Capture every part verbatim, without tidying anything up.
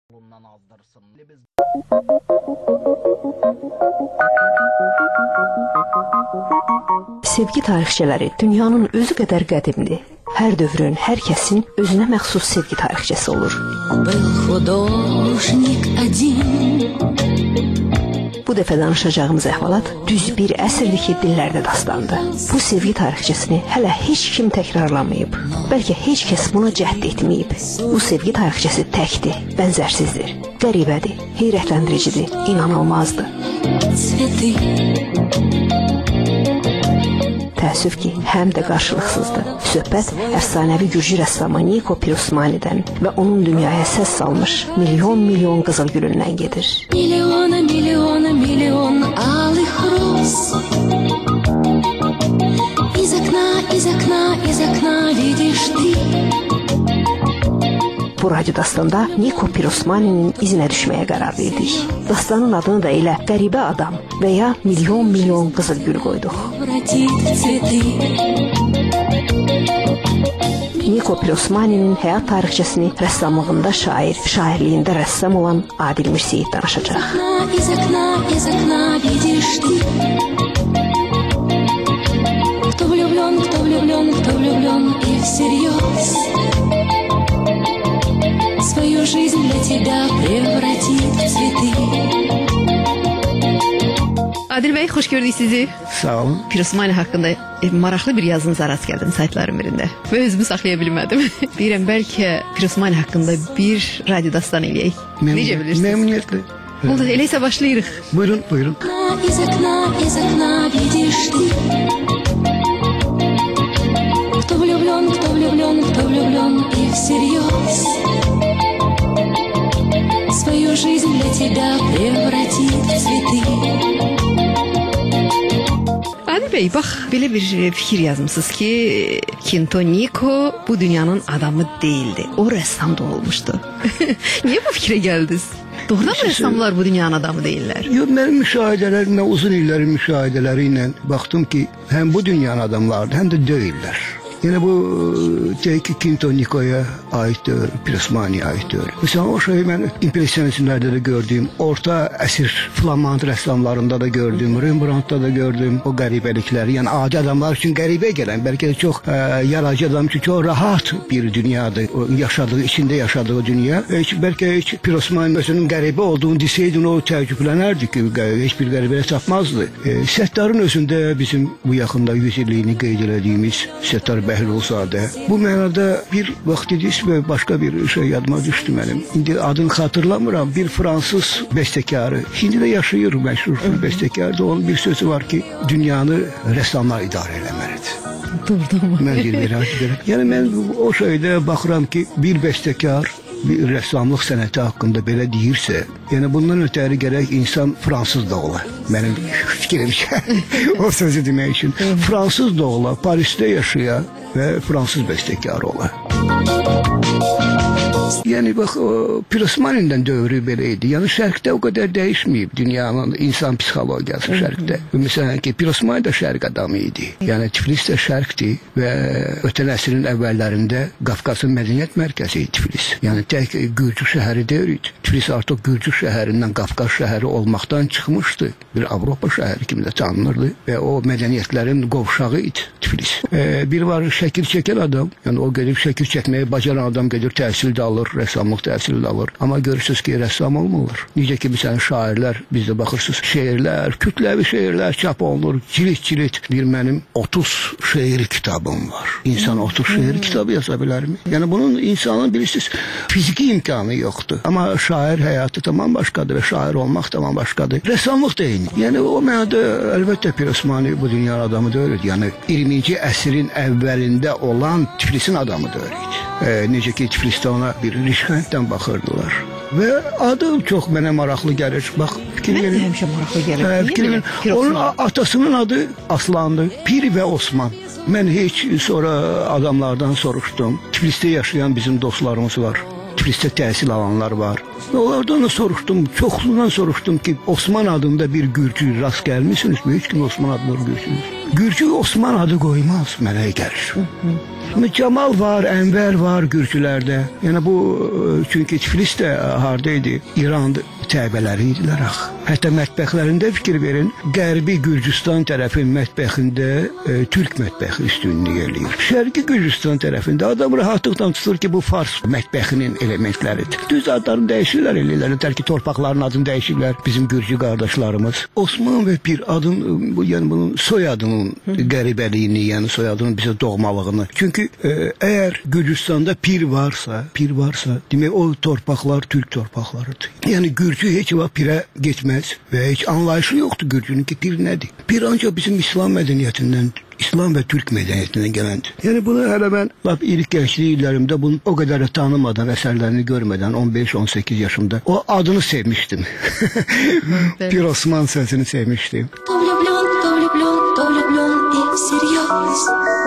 Bundan azdırsın. Biz... Sevgi tarixçələri dünyanın özü qədər qədimdir. Hər dövrün, hər kəsin özünə məxsus sevgi tarixçəsi olur. Bu dəfə danışacağımız əhvalat düz bir əsrdir ki, dillərdə dastandı. Bu sevgi tarixçəsini hələ heç kim təkrarlamayıb. Bəlkə heç kəs buna cəhd etməyib. Bu sevgi tarixçəsi təkdir, bənzərsizdir, qəribədir, heyrətləndiricidir, inanılmazdır. Təəssüf ki, həm də qarşılıqsızdır. Söhbət əfsanəvi gürcü rəssamı Niko Pirosmanidən və onun dünyaya səs salmış milyon-milyon qızıl gülündən gedir. Milyona, milyona, milyon alых роз. Из окна, из окна, из окна видишь ты. Bu radyo dastanda Niko Pirosmani'nin izinə düşməyə qərar verdik. Dastanın adını da elə qəribə adam və ya milyon-milyon qızıl gül qoyduq. Niko Pirosmani'nin həyat tarixçəsini rəssamlığında şair, şairliyində rəssam olan Adil Mirsiyid danışacaq. Из окна, из окна видишь ты. Кто влюблен, кто влюблен, кто влюблен и всерьез. Свою жизнь для тебя превратит в цветы. Adil Bey, xoş gördük sizi. Sağ olun. Pirosmani haqqında e, maraqlı bir yazınıza rast gəldim saytların birində və özümü saxlaya bilmədim. Deyirəm, bəlkə Pirosmani haqqında bir radyo dastan eləyək. Necə bilirsiniz? Memnuniyetle. Oldu, eləysə başlayırıq. Buyurun, buyurun. Из окна, из окна видишь ты. Кто влюблен, кто влюблен, кто влюблен и всерьез. Свою жизнь для тебя превратит в цветы. Adil Bey, bax, belə bir fikir yazmışsınız ki, Kinto Niko bu dünyanın adamı değildi. O rəssam da olmuşdu. Niyə bu fikrə gəldiniz? Doğrudan mı rəssamlar bu dünyanın adamı değiller? Yok, benim müşahidelerimle, uzun illerin müşahideleriyle baktım ki hem bu dünyanın adamlardı hem de değiller. Yine bu tek Kinto Niko'ya aittir, Pirosmani'ye aittir. Mesela o şeyi ben impresyonizmlerde de gördüğüm, orta esir Flamand ressamlarında da gördüğüm, Rembrandt'ta da gördüğüm o garibelikleri. Yani adi adamlar için garibe gelen, belki de çok e, yaratıcı adam için çok rahat bir dünyadı. O yaşadığı, içinde yaşadığı dünya. Hiç, belki hiç Pirosmani'nin garibe olduğunu deseydin o tecrübelerdi ki hiçbir garibe tapmazdı. E, Settar'ın özünde bizim bu yakında yüz illiğini qeyd edildiğimiz Settar Bəhlulzadə. Bu mənada bir vaxt dediniz ve başka bir şey yadıma düştü benim. Şimdi adını hatırlamıram. Bir Fransız bestekarı. Şimdi de yaşayır meşhur bestekarda. Onun bir sözü var ki dünyanı ressamlar idare eləməlidir. Doğrudan mı? Mən deyirəm. Yani ben o şeyde bakıram ki bir bestekar bir ressamlıq sənəti haqqında belə deyirsə, yəni bundan ötəri gərək insan Fransız da ola. Mənim fikrim o sözü demək üçün. Fransız da ola, Paris'te yaşaya və Fransız bəstəkarı ola. Yani bak o Pirosmani'den dövrü böyleydi. Yani şərqdə o kadar değişmeyip dünyanın insan psikologiyası şərqdə. Mesela ki Pirosmani de şərq adamıydı. Yani Tiflis de şərqdi ve ötən əsrin əvvəllərində Qafqazın mədəniyyət mərkəzi Tiflis. Yani tek Gürcü şəhəri deyildi. Tiflis artıq Gürcü şəhərindən Qafqaz şəhəri olmaqdan çıxmışdı. Bir Avropa şəhəri kimi də tanınırdı ve o mədəniyyətlərin qovşağı idi Tiflis. Ee, bir var şəkil çəkən adam. Yani o gedib şəkil çəkməyi bacaran adam gedir təhsil də alır, rəssamlıq təhsili də alır. Amma görürsünüz ki, rəssam olmurlar. Necə ki, məsələn, şairlər, bizdə baxırsınız, şeirlər, kütləvi şeirlər çap olunur, cilit-cilit. Bir mənim otuz şeir kitabım var. İnsan otuz şeir kitabı yaza bilərmi? Yəni, bunun insanın bilirsiniz, fiziki imkanı yoxdur. Amma şair həyatı tamam başqadır və şair olmaq tamam başqadır. Rəssamlıq da eyni. Yəni, o mənada əlbəttə Pirosmani bu dünyanın adamı deyildi. Yəni, iyirminci əsrin əvvəlində olan Tiflisin adamı deyildi. E, necə ki, Tiflisdə ona bir rişxənddən baxırdılar. Və adı çox mənə maraqlı gəlir. Bax, fikir Mən verin. də həmişə maraqlı gəlir. Hə, fikir verin. Onun atasının adı Aslandı. Pir və Osman. Mən heç sonra adamlardan soruşdum. Tiflisdə yaşayan bizim dostlarımız var. Tiflisdə təhsil alanlar var. Onlardan da soruşdum, çoxluğundan soruşdum ki Osman adında bir Gürcü rast gəlmişsiniz mi? Hiç kim Osman adında Gürcü. Gürcü Osman adı qoymaz mənə gəlir. Ama Cemal var, Enver var Gürcülərdə. Yəni bu çünki Tiflis də hardaydı? İran təbələri idilər ax. Hətta mətbəxlərində fikir verin, Qərbi Gürcüstan tərəfin mətbəxində e, Türk mətbəxi üstünlük eləyir. Şərqi Gürcüstan tərəfində adam rahatlıqla tutur ki, bu Fars mətbəxinin elementləridir. Düz adlarını dəyişirlər, eləyirlər, ki, torpaqların adını dəyişirlər bizim Gürcü qardaşlarımız. Osman və Pir adın, bu, yəni bunun soyadının qəribəliyini, yəni soyadının bizə doğmalığını. Çünki e, əgər Gürcüstanda Pir varsa, Pir varsa, demək o torpaqlar Türk torpaqlarıdır. Yəni Gürcü heç vaxt Pirə getməz və heç anlayışı yoxdur Gürcünün ki, Pir nədir? Pir ancaq bizim İslam mədəniyyətindən, İslam və Türk mədəniyyətindən gələndir. Yəni bunu hələ mən lap ilk gənclik illərimdə bunu o qədər də tanımadan, əsərlərini görmədən on beş on səkkiz yaşımda o adını sevmişdim. Pir Osman sözünü sevmişdim. Кто влюблен, кто влюблен, кто влюблен и всерьез.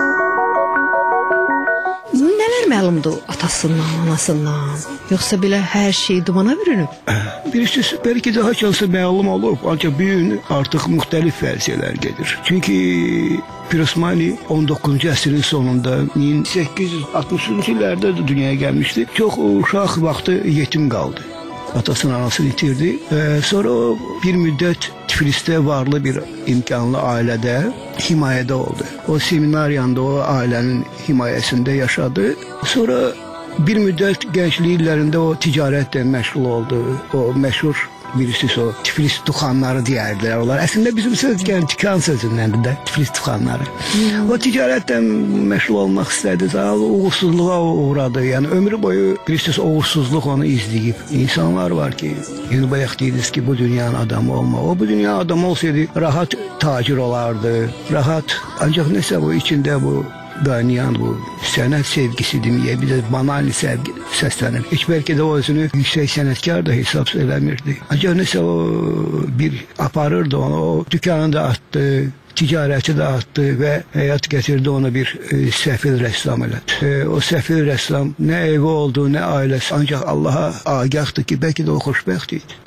Nələr məlumdur atasından, anasından? Yoxsa belə hər şey dumana bürünüb? Birisi belki daha çalsa məlum olub, ancaq bir gün artıq müxtəlif versiyalar gedir. Çünki Pir Osmani on doqquzuncu əsrin sonunda min səkkiz yüz altmışıncı illərdə də dünyaya gəlmişdi. Çox uşaq vaxtı yetim qaldı. Atasını, anasını itirdi. Ee, sonra o bir müddət Tiflisdə varlı bir imkanlı ailədə himayədə oldu. O seminariyanda o ailənin himayəsində yaşadı. Sonra bir müddət gənclik illərində o ticarətlə məşğul oldu. O məşhur birisi o Tiflis tuxanları deyərdilər onlar. Əslində bizim söz gələn tikan sözündəndir də Tiflis tuxanları. Hmm. O ticarətdən məşğul olmaq istədi. Uğursuzluğa uğradı. Yəni ömrü boyu birisi uğursuzluq onu izləyib. İnsanlar var ki, yəni bayaq deyirdiniz ki, bu dünyanın adamı olma. O bu dünyanın adamı olsaydı rahat tacir olardı. Rahat. Ancaq nəsə bu içində bu qaynayan bu sənət sevgisi deməyə, bir də banal sevgi səslənir. Heç bəlkə də o özünü yüksək sənətkar da hesab eləmirdi. Ancaq nəsə o bir aparırdı onu, o dükkanı da atdı, ticarəti də atdı və həyat gətirdi onu bir e, səfil rəssam elədi. E, o səfil rəssam nə evi oldu, nə ailəsi, ancaq Allaha agahdır ki, bəlkə də o xoşbəxt idi.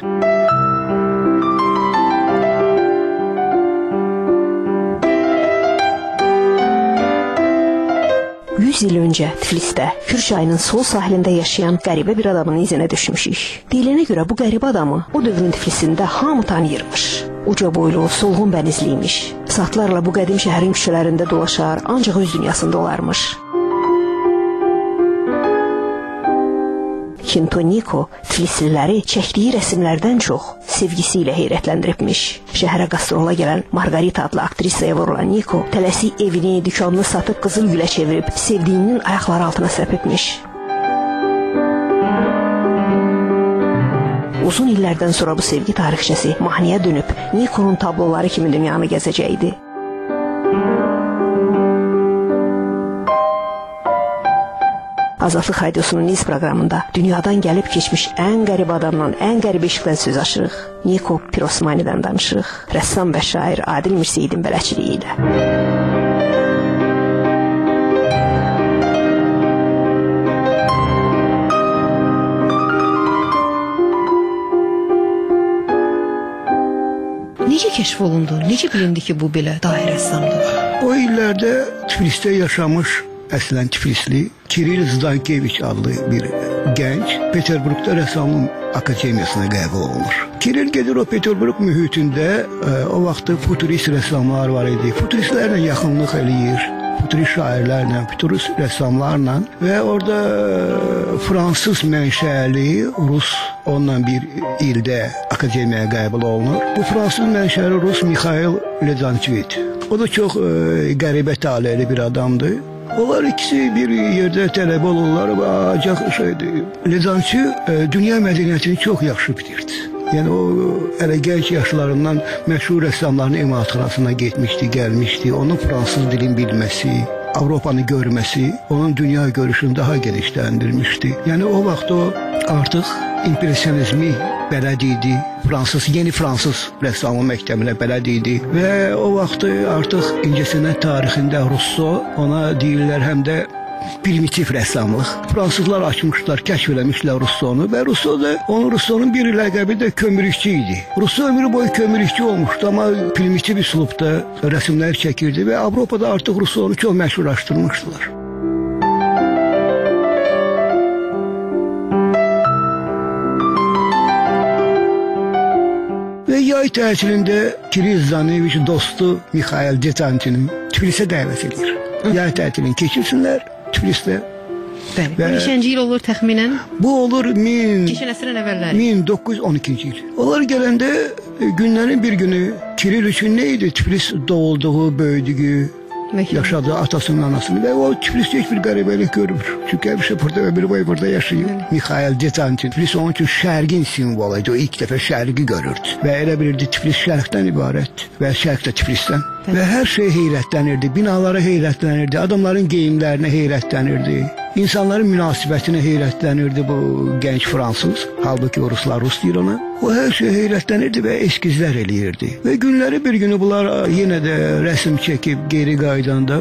yüz il öncə Tiflisdə, Kür çayının sol sahilində yaşayan qəribə bir adamın izinə düşmüşük. Deyilənə görə bu qəribə adamı o dövrün Tiflisində hamı tanıyırmış. Uca boylu, solğun bənizliymiş. Saatlarla bu qədim şəhərin küçələrində dolaşar, ancaq öz dünyasında olarmış. Kintoniko Tiflisliləri çəkdiyi rəsmlərdən çox sevgisi ilə heyrətləndiribmiş. Şəhərə qastrol'a gələn Margarita adlı aktrisaya vurulan Niko tələsik evini, dükanını satıb qızıl gülə çevirib sevdiyinin ayaqları altına səpibmiş. Uzun illərdən sonra bu sevgi tarixçəsi mahnıya dönüb Niko'nun tabloları kimi dünyanı gəzəcəkdi. Azadlıq Radiosunun iz proqramında dünyadan gəlib keçmiş ən qəribə adamdan, ən qəribə işqdən söz açırıq. Niko Pir Osmani'dən danışırıq. Rəssam və şair Adil Mirseyidin bələdçiliyi ilə. Necə kəşf olundu? Necə bilindi ki, bu belə dahi rəssamdır? O illərdə Tiflisdə yaşamış əslən Tiflisli Kiril Zdankeviç adlı bir gənc Peterburqda Rəssamlıq Akademiyasına qəbul olunur. Kiril gedir o Peterburq mühitində, e, o vaxtı futurist rəssamlar var idi. Futuristlərlə yaxınlıq eləyir. Futurist şairlərlə, futurist rəssamlarla və orada e, Fransız mənşəli Rus onunla bir ildə akademiyaya qəbul olunur. Bu Fransız mənşəli Rus Mikhail Lezançevit. O da çox e, qəribə taleyli bir adamdır. Onlar ikisi bir yerdə tələbə olurlar və acaq şeydir. Lezançı e, dünya mədəniyyətini çox yaxşı bilirdi. Yəni o hələ gənc yaşlarından məşhur rəssamların emalatxanasına getmişdi, gəlmişdi. Onun fransız dilini bilməsi, Avropanı görməsi onun dünya görüşünü daha genişləndirmişdi. Yəni o vaxt o artıq impresionizmi bələd idi. Fransız, yeni Fransız rəssamlıq məktəbinə bələd idi və o vaxt artıq incəsənət tarixində Rousseau ona deyirlər həm də primitiv rəssamlıq. Fransızlar açmışlar, kəşf eləmişlər Russonu və Russo da onun Russonun bir ləqəbi də kömürükçü idi. Russo ömrü boyu kömürükçü olmuşdu, amma primitiv üslubda rəsmlər çəkirdi və Avropada artıq Russonu çox məşhurlaşdırmışdılar. Ve yay tətilində Kiril Zaneviç dostu Mikhail Detantini Tiflisə dəvət edir. Yay tətilini keçirsinlər Tiflisdə. Bəli. Bu neçənci il olur təxminən? Bu olur min, Keçən əsrin əvvəlləri. min doqquz yüz on ikinci il. Onlar gələndə e, günlərin bir günü Kiril üçün nə idi? Tiflis doğulduğu, böyüdüyü, Mekan. yaşadığı atasının anasını ve o Tiflis'te hiçbir garibelik görmür. Çünkü hepsi burada ömür boyu burada yaşıyor. Evet. Mikhail Detantin. Tiflis onun için şərqin simvoluydu. O ilk defa şərqi görürdü. Ve elə bilirdi Tiflis şərqdən ibarət. Ve şərq də Tiflis'ten. Evet. Ve her şeye heyrətlənirdi. Binalara heyrətlənirdi. Adamların geyimlerine heyrətlənirdi. İnsanların münasibətinə heyrətlənirdi bu gənc Fransız. Halbuki o Ruslar Rus deyir ona. O her şeye heyrətlənirdi ve eskizler eləyirdi. Ve günləri bir günü bunlar yine de resim çekip geri qaydanda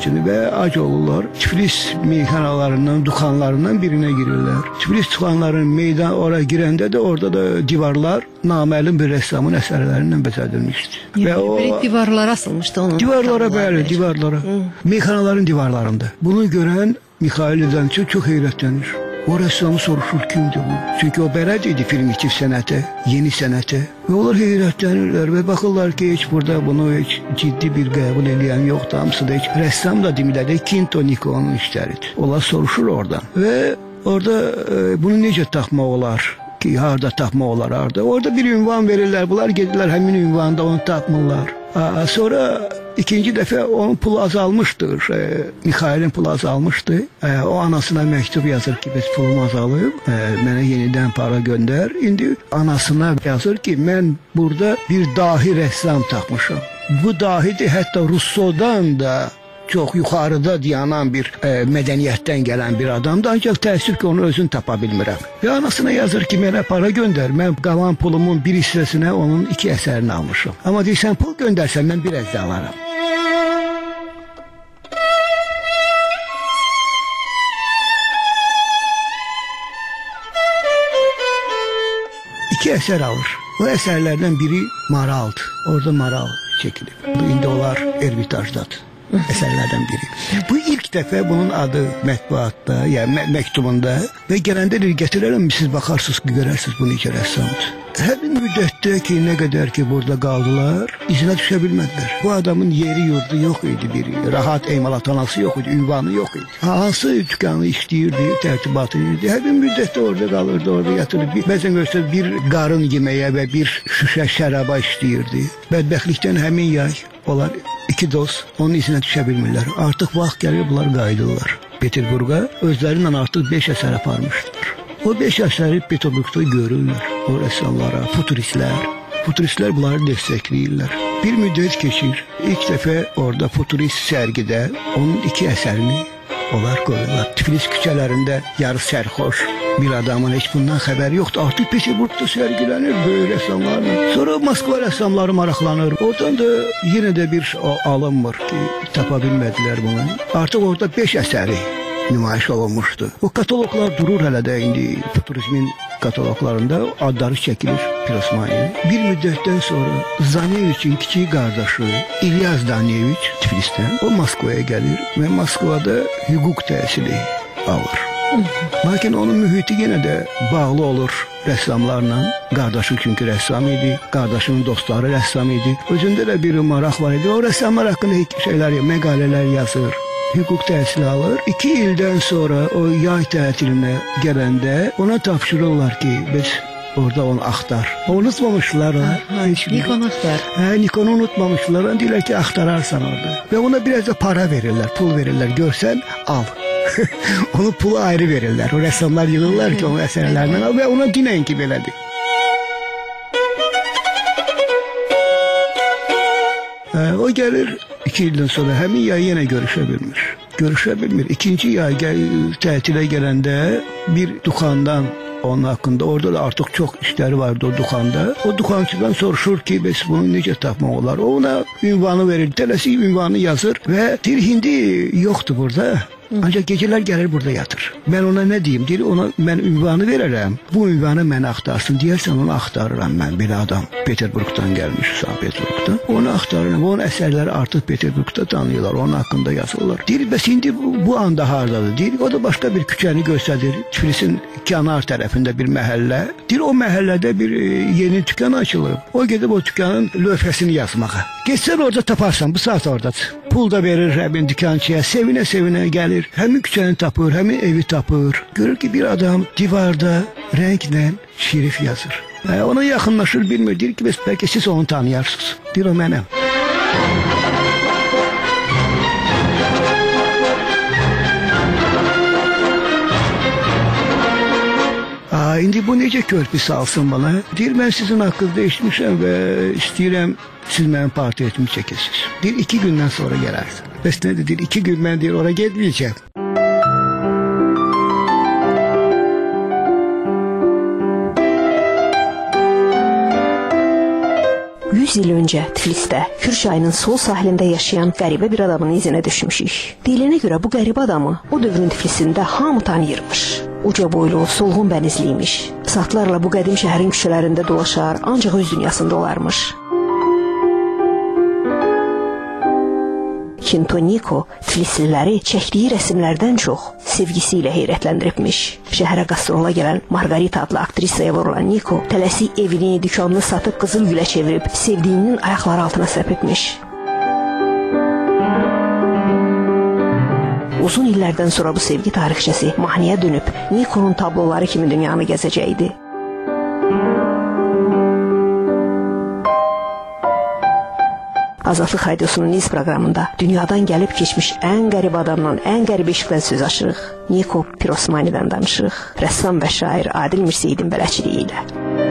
ve ac olurlar. Tiflis meyxanalarından, dukanlarından birine girirler. Tiflis dukanların meydan oraya girəndə de orada da divarlar naməlum bir ressamın əsərlərindən bəzədilmişdi. Ve o divarlara asılmıştı onun. Divarlara bəli, divarlara. Hı. Meyxanaların divarlarında. Bunu gören Mikhail Detantin çok heyrətlənir. O ressamı soruşur kimdi bu? Çünkü o bələd idi primitiv sənətə, yeni sənətə. Ve onlar heyrətlənirlər ve bakırlar ki hiç burada bunu hiç ciddi bir qəbul edən yoxdur. Hamısı da hiç ressam da demirlər, Kinto Nikon'un işləridir. Onlar soruşur oradan. Ve orada e, bunu necə tapmaq olar? Ki harda tapmaq olar harda? Orada bir ünvan verirlər. Bunlar gedirlər həmin ünvanda onu tapmırlar. Aa, sonra ikinci defa onun pulu azalmıştır. E, Mikhail'in pulu azalmıştı. E, o anasına mektup yazır ki biz pulum azalıb. E, mənə yenidən para gönder. İndi anasına yazır ki mən burada bir dahi rəssam tapmışam. Bu dahidir hətta Russodan da çok yukarıda dayanan bir e, mədəniyyətdən gələn bir adamdı. Ancaq təəssüf ki onu özün tapa bilmirəm. Ve anasına yazır ki mənə para gönder. Mən qalan pulumun bir hissəsinə onun iki əsərini almışım. Ama deyirsən pul göndərsən mən bir əzdə alaram. İki əsər alır. O əsərlərdən biri Maraldır. Orada Maral çəkilib. İndi onlar Ermitajdadır. Eserlerden biri. Bu ilk defa bunun adı mətbuatda, yani me mektubunda ve gelende de getirelim siz bakarsınız ki görersiniz bunu iki ressamdı. Həmin müddətdə ki ne kadar ki burada kaldılar, izine düşebilmediler. Bu adamın yeri yurdu yok idi biri. Rahat emalathanası yok idi, ünvanı yok idi. Hansı dükkanı işləyirdi, tertibatı idi. Həmin müddətdə orada kalırdı, orada yatırdı. Bəzən göstər bir qarın yeməyə ve bir şüşə şəraba işləyirdi. Bədbəxtlikdən həmin yay onlar iki dost onun izine düşebilmirler. Artık vaxt gəlir bunlar qayıdırlar. Peterburg'a özlerinden artık beş eser aparmışlar. O beş eseri Peterburg'da görürler. O ressamlara, futuristler. Futuristler bunları destekləyirlər. Bir müddət geçir. İlk defa orada futurist sərgidə onun iki eserini onlar koyuyorlar. Tiflis küçələrində yarı sərxoş bir adamın hiç bundan haberi yoktu. Artık Peterburg'da sergilenir böyle ressamlarla. Sonra Moskva ressamları maraqlanır. Oradan da yine de bir o alım var ki tapabilmediler bunu. Artık orada beş eseri nümayiş olunmuştu. O kataloglar durur hele de indi futurizmin kataloglarında adları çekilir Pirosmani'nin. Bir müddetten sonra Zaneviç'in küçük kardeşi İlyas Zaneviç Tiflis'ten o Moskova'ya gelir ve Moskova'da hukuk təhsili alır. Lakin onun mühiti yine de bağlı olur ressamlarla. Kardeşi çünkü ressam idi. Kardeşinin dostları ressam idi. Özünde de bir maraq var idi. O ressamlar hakkında şeyler, məqalələr yazır. Hukuk təhsili alır. İki ilden sonra o yay tətiline gelende ona tapşırırlar ki biz orada onu axtar. Unutmamışlar onu. Nikon axtar. He, Nikon'u unutmamışlar. Onu deyirlər ki axtararsan orada. Ve ona biraz da para verirler, pul verirler. Görsen al. Onun pulu ayrı verirler. O ressamlar yığırlar ki onun eserlerinden al ve ona dinən ki belədir. Ee, o gelir iki yıldan sonra həmin yay yine görüşebilmiş. Görüşebilmir. İkinci yay gel, tətile gelende bir dukandan onun hakkında orada da artık çok işleri vardı o dükanda. O dükkancıdan soruşur ki biz bunu necə tapmaq olar. O ona ünvanı verir. Tələsik ünvanı yazır ve bir hindi yoktu burada. Ancaq gecələr gəlir burada yatır. Mən ona nə deyim? Deyir, ona mən ünvanı verərəm. Bu ünvanı məni axtarsın. Deyərsən onu axtarıram mən. Belə adam Peterburqdan gəlmiş, Sankt Peterburqdan. Onu axtarıram. Onun əsərləri artıq Peterburqda tanıyırlar. Onun haqqında yazırlar. Deyir, bəs indi bu, bu anda hardadır? Deyir, o da başqa bir küçəni göstərir. Tiflisin kənar tərəfində bir məhəllə. Deyir, o məhəllədə bir e, yeni dükan açılıb. O gedib o dükanın lövhəsini yazmağa. Geçsən orada taparsan, bu saat oradadır. Pul da verir həmin dükançıya, sevinə-sevinə gəlir. Həmin küçəni tapır, həmin evi tapır. Görür ki, bir adam divarda rənglə şerif yazır. E, ona yaxınlaşır, bilmir. Deyir ki, bəs bəlkə siz onu tanıyarsınız. Deyir, o mənəm. Aa, indi bu necə körpü salsın bana? Deyir, mən sizin haqqınızda eşitmişəm və istəyirəm siz mənim portretimi çəkəsiniz. Deyir, iki gündən sonra gələrsin. Bəs nədir? Deyir, iki gün mən deyir, ora getməyəcəm. yüz il öncə Tiflisdə, Kür çayının sol sahilində yaşayan qəribə bir adamın izinə düşmüşük. Deyilənə görə bu qəribə adamı o dövrün Tiflisində hamı tanıyırmış. Uca boylu, solğun bənizliymiş. Saatlarla bu qədim şəhərin küçələrində dolaşar, ancaq öz dünyasında olarmış. Kinto Niko Tiflisliləri çəkdiyi rəsmlərdən çox sevgisi ilə heyrətləndiribmiş. Şəhərə qastrola gələn Margarita adlı aktrisaya vurulan Niko tələsik evini, dükanını satıb qızıl gülə çevirib sevdiyinin ayaqları altına səpibmiş. Uzun illərdən sonra bu sevgi tarixçəsi mahnıya dönüb Niko'nun tabloları kimi dünyanı gəzəcəkdi. Azadlıq Radiosunun iz proqramında dünyadan gəlib keçmiş ən qəribə adamdan, ən qəribə işqdən söz açırıq. Niko Pirosmani'dən danışırıq. Rəssam və şair Adil Mirsəydin bələdçiliyi ilə.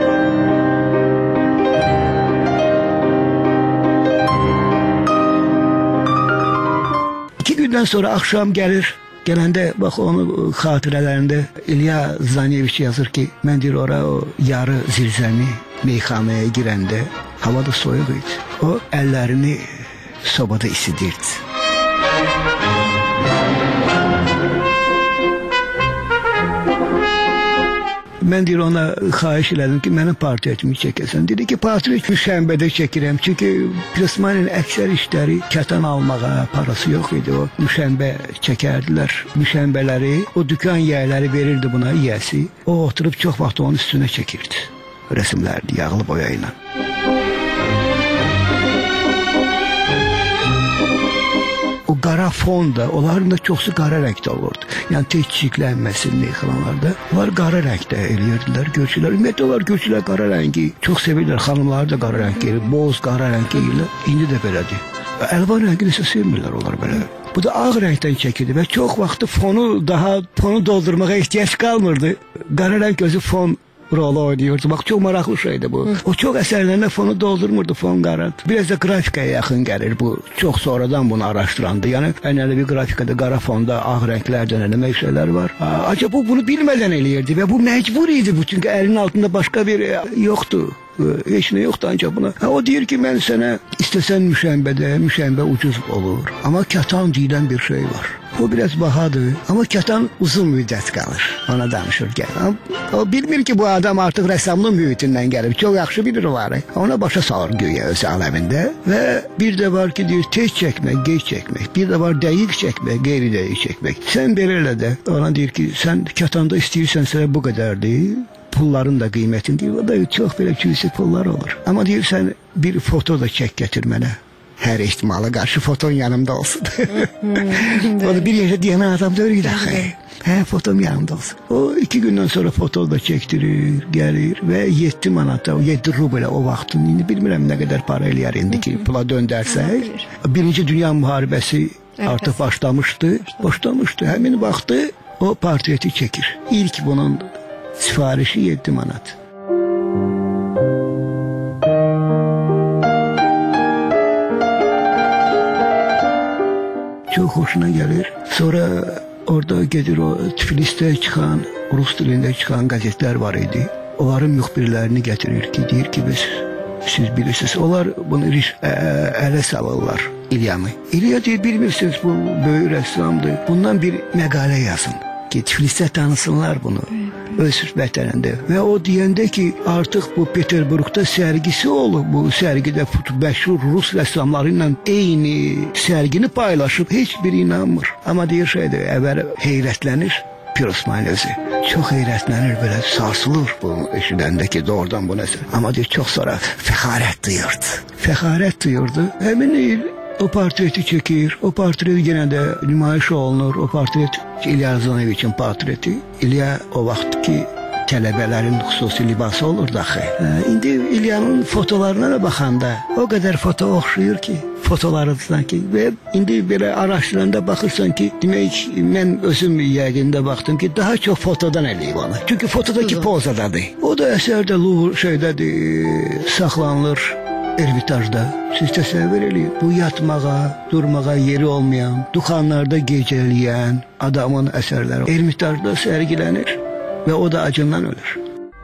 İki gündən sonra axşam gəlir. Gələndə, bax, onu xatirələrində İlya Zaneviç yazır ki, mən deyir, ora o yarı zirzəmi meyxanaya girəndə hava da soyuq idi. O əllərini sobada isidirdi. Mən deyir, ona xahiş elədim ki, mənim portretimi çəkəsən. Dedi ki, portret şənbədə çəkirəm. Çünki Pirosmani'nin əksər işləri kətan almağa parası yox idi. O müşənbə çəkərdilər. Müşənbələri, o dükan yiyələri verirdi buna yiyəsi. O oturub çox vaxt onun üstünə çəkirdi. Rəsimlərdi, yağlı boya ilə. O qara fonda, onların da çoxsu qara rəngdə olurdu. Yəni tək çiçiklənməsin meyxanalarda. Onlar qara rəngdə eləyirdilər, görçülər. Ümumiyyətlə, onlar görçülər qara rəngi çox sevirlər. Xanımları da qara rəng geyir, boz qara rəng geyirlər. İndi də belədir. Əlvan rəngini isə sevmirlər onlar belə. Bu da ağ rəngdən çəkildi və çox vaxtı fonu daha, fonu doldurmağa ehtiyac qalmırdı. Qara rəng özü fon rolu oynuyordu. Bak, çok maraqlı şeydi bu. Hı. O çok əsərlərində fonu doldurmurdu, fon qaraldı. Biraz da grafikaya yaxın gəlir bu. Çox sonradan bunu araşdırandı. Yəni ənənəvi grafikada qara fonda ağ rənglərdən eləmək şeylər var. Acaba bu bunu bilmədən eləyirdi və bu məcbur idi bu. Çünki əlinin altında başqa bir yoxdu. Heç nə yoxdur ancaq buna. Ha, o deyir ki, mən sənə istəsən müşənbədə, müşənbə ucuz olur. Amma kətan deyilən bir şey var. O biraz bahadır, amma kətan uzun müddət qalır. Ona danışır gəl. O bilmir ki, bu adam artıq rəssamlıq mühitindən gəlib. Çox yaxşı bilir onları. Ona başa salır güya öz aləmində. Və bir də var ki, deyir, tez çəkmək, gec çəkmək. Bir də var dəqiq çəkmək, qeyri-dəqiq çəkmək. Sən belə elə də ona deyir ki, sən kətanda istəyirsən sənə bu qədər deyil. Pulların da qiymətini deyir. O da çox belə küçük pullar olur. Amma deyir, sən bir foto da çək gətir mənə. Hər ehtimala qarşı foton yanımda olsun. O da bir yerə deyən adam da öyrüdü. Hə, fotom yanımda olsun. O iki gündən sonra foto da çəkdirir, gəlir və yeddi manata, yeddi rublə o vaxtın, indi bilmirəm nə qədər para eləyər indi ki, pula döndərsək. Birinci Dünya Müharibəsi artıq başlamışdı. Başlamışdı. Həmin vaxtı o portreti çəkir. İlk bunun sifarişi yeddi manat. Çok hoşuna gelir. Sonra orada gelir o Tiflis'te çıkan, Rus dilinde çıkan gazetler var idi. Onların müxbirlərini getirir ki, deyir ki, biz, siz bilirsiniz. Onlar bunu ələ salırlar. İlya'mı. İlya deyir, bilmirsiniz bu böyük rəssamdır. Bundan bir məqalə yazın ki, Tiflisdə tanısınlar bunu. Öz vətənində. Və o deyəndə ki, artıq bu Peterburqda sərgisi olub. Bu sərgidə məşhur Rus rəssamları ilə eyni sərgini paylaşıb. Heç biri inanmır. Amma deyir şeydir, əvvəl heyrətlənir Pirosmani özü. Çox heyrətlənir, belə sarsılır bu eşidəndə ki, doğrudan bu nəsə. Amma deyir, çox sonra fəxarət duyurdu. Fəxarət duyurdu. Həmin il o portreti çəkir. O portret yenə də nümayiş olunur. O portret İlya Rizaneviçin portreti. İlya o vaxtki tələbələrin xüsusi libası olur daxı. İndi İlya'nın fotolarına da baxanda o qədər foto oxşuyur ki, fotoları sanki və indi belə araşdıranda baxırsan ki, demək mən özüm yəqində baxdım ki, daha çox fotodan eləyib onu. Çünki fotodakı pozadadır. O da əsərdə Louvre şeydədir, saxlanılır. Ermitajda. Siz təsəvvür eləyin. Bu yatmağa, durmağa yeri olmayan, duxanlarda gecələyən adamın əsərləri Ermitajda sərgilənir və o da acından ölür.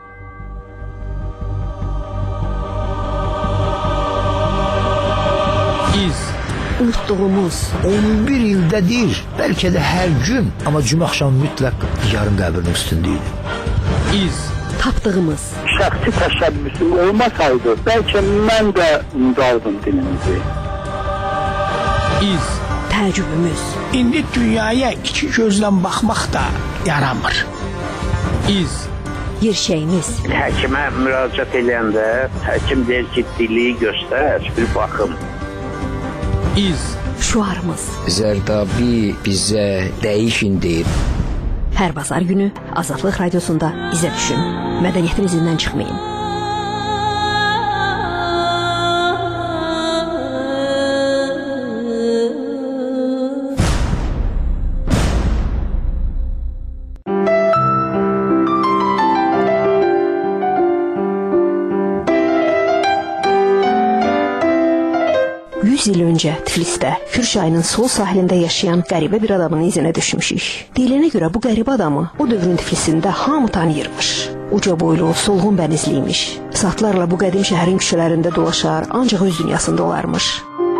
İz. Unutduğumuz. on bir ildə deyil, bəlkə də hər gün, amma cümə axşamı mütləq Nigarın qəbrinin üstündə idi. İz. Tapdığımız. Şəxsi təşəbbüsüm olmasaydı, bəlkə mən də unudardım dilimizi. İz. Təəccübümüz. İndi dünyaya iki gözlə baxmaq da yaramır. İz. Yerşəyimiz. Həkimə müraciət edəndə həkim deyir ki, dili göstər, bir baxım. İz. Şuarımız. Zərdabi bizə dəyişin deyir. Hər bazar günü Azadlıq Radiosunda izə düşün. Mədəniyyətin izindən çıxmayın. yüz il öncə Tiflisdə, Kür çayının sol sahilində yaşayan qəribə bir adamın izinə düşmüşük. Deyilənə görə bu qəribə adamı o dövrün Tiflisində hamı tanıyırmış. Uca boylu, solğun bənizliymiş. Saatlarla bu qədim şəhərin küçələrində dolaşar, ancaq öz dünyasında olarmış.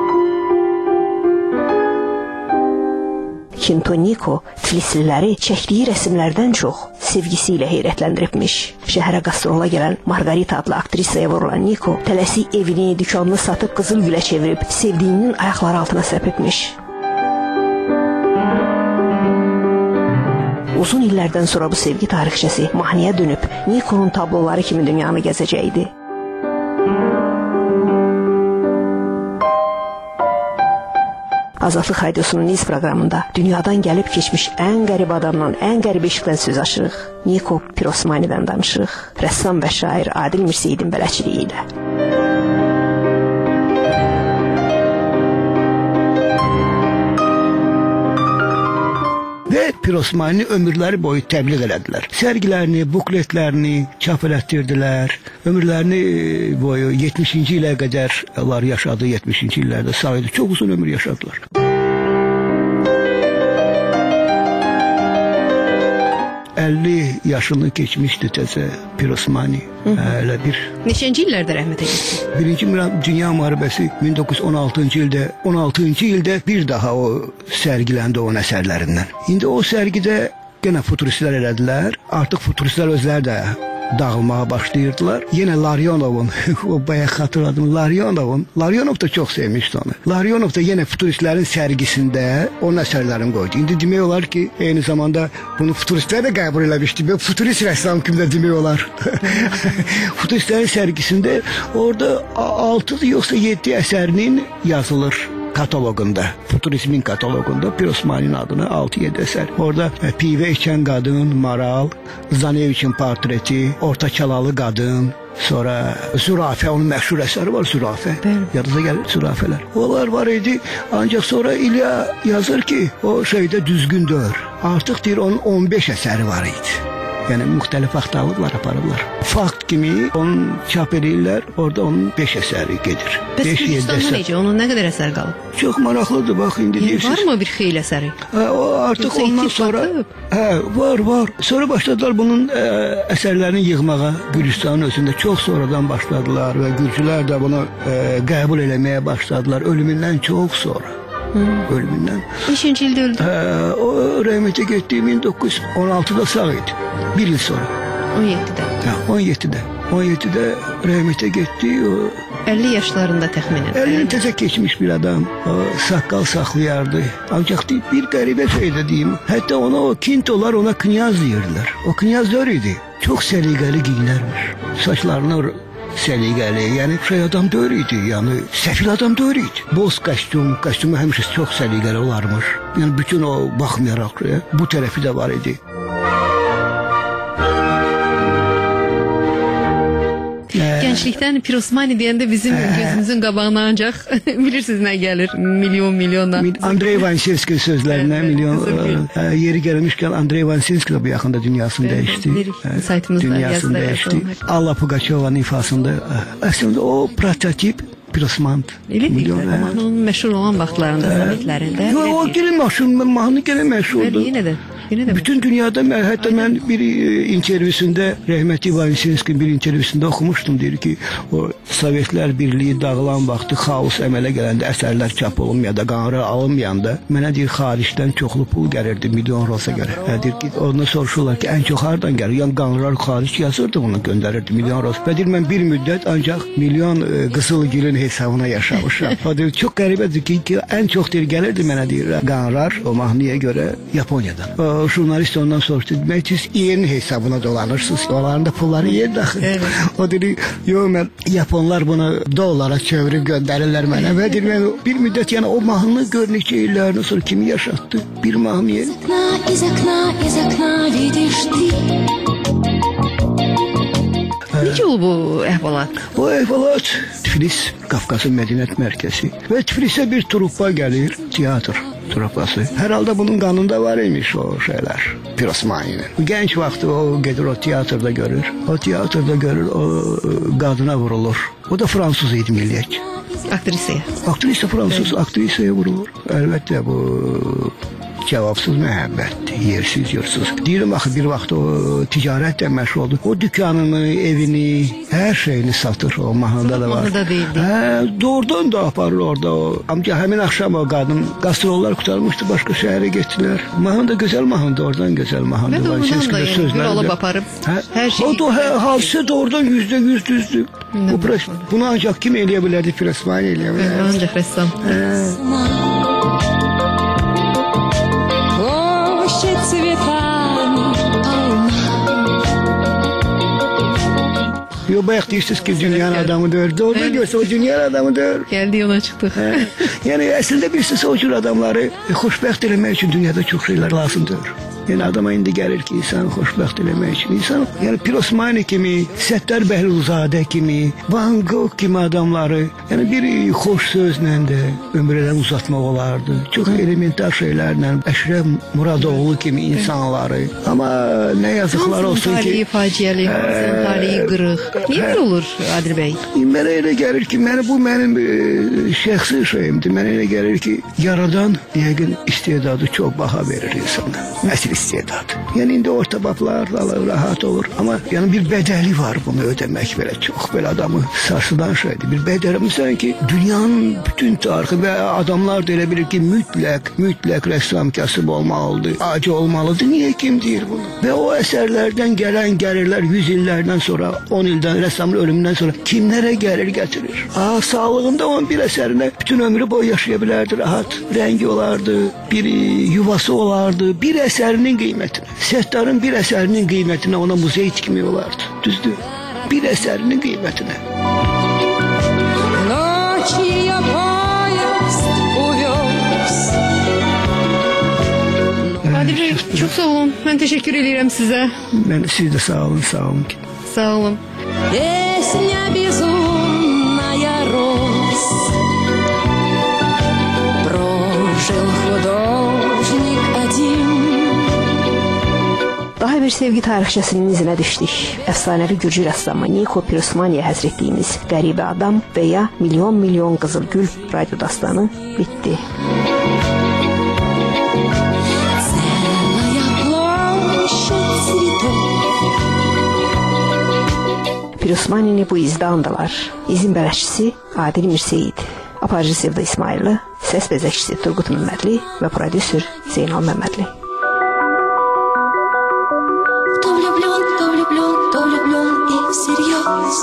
Kinto Niko Tiflisliləri çəkdiyi rəsmlərdən çox sevgisi ilə heyrətləndiribmiş. Şəhərə qastrola gələn Margarita adlı aktrisaya vurulan Niko tələsik evini, dükanını satıb qızıl gülə çevirib sevdiyinin ayaqları altına səpibmiş. Uzun illərdən sonra bu sevgi tarixçəsi mahnıya dönüb Niko'nun tabloları kimi dünyanı gəzəcəkdi. Azadlıq Radiosunun iz proqramında dünyadan gəlib keçmiş ən qəribə adamla ən qəribə işqdən söz açırıq. Niko Pirosmani'dən danışırıq. Rəssam və şair Adil Mirseyidin bələdçiliyi ilə. Və Pirosmani ömürləri boyu təbliğ elədilər. Sərgilərini, bukletlərini çap elətdirdilər. Ömürlərini boyu yetmişinci ilə qədər onlar yaşadı, yetmişinci illərdə sağ idi. Çox uzun ömür yaşadılar. əlli yaşını keçmişdi təzə Pirosmani. Elə bir. Neçənci illərdə rəhmətə getdi? Birinci Dünya Müharibəsi min doqquz yüz on altıncı ildə, on altıncı ildə bir daha o sərgiləndi onun əsərlərindən. İndi o sərgidə yenə futuristlər elədilər. Artıq futuristlər özləri də dağılmağa başlayırdılar. Yenə Larionovun, o bayaq xatırladım, Larionovun, Larionov da çox sevmişdi onu. Larionov da yenə futuristlərin sərgisində onun əsərlərini qoydu. İndi demək olar ki, eyni zamanda bunu futuristlər də qəbul eləmişdi. Futurist rəssam kimi də demək olar. Futuristlərin sərgisində orada altı yoxsa yeddi əsərinin yazılır kataloqunda, futurizmin kataloqunda Pirosmani'nin adına altı yeddi əsər. Orada e, pivə içən qadın, maral, Zaneviçin portreti, orta kəlalı qadın, sonra Zürafə, onun məşhur əsəri var, Zürafə. Yadınıza gəlir Zürafələr. Onlar var idi, ancaq sonra İlya yazır ki, o şeydə düzgün deyil. Artıq deyir onun on beş əsəri var idi. Yəni müxtəlif vaxt alıblar, aparıblar. Fakt kimi onun çap edirlər, orada onun beş əsəri gedir. Bəs beş yeddi Gürcüstanda əsər. necə? Onun nə qədər əsər qalıb? Çox maraqlıdır, bax indi Yəni, deyirsiniz. varmı bir xeyli əsəri? Hə, o artıq Yoxsa ondan itib sonra batıb? hə, var, var. Sonra başladılar bunun ə, əsərlərini yığmağa Gürcüstanın özündə çox sonradan başladılar və Gürcülər də bunu ə, qəbul eləməyə başladılar ölümündən çox sonra. Hmm. Ölümündən. Neçinci ildə öldü? Ə, o rəhmətə getdi min doqquz yüz on altıda sağ idi. Bir il sonra. on yeddidə. Hə, on yeddidə. on yeddidə rəhmətə getdi. O əlli yaşlarında təxminən. əlini təzə keçmiş bir adam. O saqqal saxlayardı. Ancaq bir qəribə şey də deyim. Hətta ona o kintolar ona knyaz deyirlər. O knyazlar idi. Çox səliqəli giyinərmiş. Saçlarını səliqəli, yəni şey adam deyil idi, yəni səfil adam deyil idi. Boz kostyum, kostyumu həmişə çox səliqəli olarmış. Yəni bütün o baxmayaraq bu tərəfi də var idi. Gençlikten Pirosmani deyəndə bizim gözümüzün qabağına ancaq bilirsiniz nə gəlir? Milyon milyondan. Andrey Vansilski sözlərinə milyon ə, yeri gəlmişkən Andrey Vansilski də bu yaxında dünyasını dəyişdi. Hə, saytımızda Dünyasını dəyişdi. Alla Pugaçovanın ifasında əslində o prototip Pirosman. Elə deyirlər, amma onun məşhur olan vaxtlarında, samitlərində. Yo, o gəlin məşhur, mahnı gəlin məşhurdur. Yenə də. Yenə də. Bütün dünyada mən, hətta mən bir e, intervyusunda rəhmətli Vansilski'nin bir intervyusunda oxumuşdum, deyir ki, o Sovetlər Birliyi dağılan vaxtı xaos əmələ gələndə əsərlər çap olunmayanda, qanunlar alınmayanda mənə deyir xaricdən çoxlu pul gəlirdi, milyon rosa gəlir. Hə, deyir ki, ondan soruşurlar ki, ən çox hardan gəlir? Yəni qanunlar xaric yazırdı, onu göndərirdi milyon rosa. Və deyir mən bir müddət ancaq milyon e, Qızılgülün hesabına yaşamışam. O deyir çox qəribədir ki, ki, ən çox deyir gəlirdi mənə deyir qanunlar o mahnıya görə Yaponiyadan. O, O jurnalist ondan soruşdu. Demək siz yerin hesabına dolanırsınız. Onların da pulları yer daxil. Evet. O dedi, yox mən Japonlar bunu dollara çevirib göndərirlər mənə. Və deyir, mən bir müddət yəni o mahnı gör neçə illərdən sonra kimi yaşatdı. Bir mahnıya. Из окна, из окна, из окна видишь ты. Necə olub bu əhvalat? Bu əhvalat Tiflis, Qafqazın mədəniyyət mərkəzi. Və Tiflisə bir truppa gəlir, teatr truppası. Hər halda bunun qanunda var imiş o şeylər. Pirosmani'nin. Gənc vaxtı o gedir o teatrda görür. O teatrda görür o qadına vurulur. O da Fransız idi milliyetçi. Aktrisaya. Aktrisa Fransız, aktrisaya vurulur. Əlbəttə bu cavabsız məhəbbətdir, yersiz, yursuz. Deyirəm axı bir vaxt o ticarətlə məşğul oldu. O dükkanını, evini, hər şeyini satır. O mahnıda da var. Mahnıda deyildi. Hə, doğrudan da aparır orada o. Amca həmin axşam o qadın qastrollar qurtarmışdı, başqa şəhərə getdilər. Mahnı da gözəl mahnıdır, oradan gözəl mahnıdır. Və doğrudan da yəni bir olub aparıb hə, hər şey. O da hə, hadisə doğrudan yüzdə yüz düzdür. Bu, bunu ancaq kim eləyə bilərdi? Pirosmani eləyə bilərdi. Ancaq rəssam. Площадь цветами полна. Yo, bayaq deyirsiniz ki, dünyanın adamıdır. Doğru görsə o dünyanın adamıdır. Gəldi ona çıxdıq. Hə. Yəni əslində bilirsiniz o cür adamları xoşbəxt eləmək üçün dünyada çox şeylər lazımdır. Yəni adama indi gəlir ki, insan xoşbəxt eləmək üçün. İnsan, yəni Pirosmani kimi, Səttar Bəhlulzadə kimi, Van Gogh kimi adamları, yəni bir xoş sözlə də ömrlərini uzatmaq olardı. Çox elementar şeylərlə, Əşrəf Muradoğlu kimi insanları. Amma nə yazıqlar olsun ki... Taliyi faciəli, taliyi qırıq. Niyə belə olur Adil bəy? Mənə elə gəlir ki, mənə, bu mənim e, şəxsi şeyimdir. Mənə elə gəlir ki, yaradan yəqin istedadı çox baha verir insana. Əsl istedadı. Yəni indi orta bablar rahat olur. Amma yəni bir bədəli var bunu ödəmək belə çox belə adamı sarsıdan şeydir. Bir bədəli. Məsələn ki, dünyanın bütün tarixi və adamlar da elə bilir ki, mütləq, mütləq rəssam kasıb olmalıdır, acı olmalıdır. Niyə kim deyir bunu? Və o əsərlərdən gələn gəlirlər yüz illərdən sonra, on ildən rəssamın ölümündən sonra kimlərə gəlir gətirir? Aa, sağlığında onun bir əsərinə bütün ömrü boyu yaşaya bilərdi rahat. Rəngi olardı, bir yuvası olardı, bir əsərinin qiymətinə. Səttarın bir əsərinin qiymətinə ona muzey tikmək olardı. Düzdür? Bir əsərinin qiymətinə. Ночью поезд увез. Adil bəy, çox sağ olun. Mən təşəkkür edirəm sizə. Mən siz də sağ olun, sağ olun. Sağ olun. Песня безумная рос. Прожил художник один. Daha evvel bir sevgi tarixçəsinin izinə düşdük. Əfsanəvi gürcü rəssamı Niko Pirosmaniyə həsr etdiyimiz Qəribə adam və ya Milyon Milyon Qızıl Gül radio dastanı bitdi. Pirosmanini bu izdə andılar. İzin bələdçisi Adil Mirseyid, aparıcı Sevda İsmailli, səs bəzəkçisi Turqut Məmmədli və prodüser Zeynal Məmmədli. Кто влюблен, кто влюблен, кто влюблен и всерьез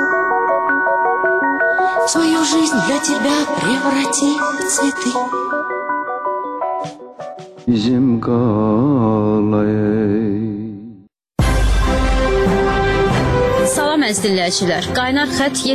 свою жизнь для тебя превратит в цветы. Bizim qalay. Salam əziz dinləyicilər. Qaynar xətt